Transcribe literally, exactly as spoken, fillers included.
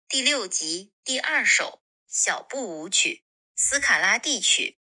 第六集第二首小步舞曲，斯卡拉蒂曲。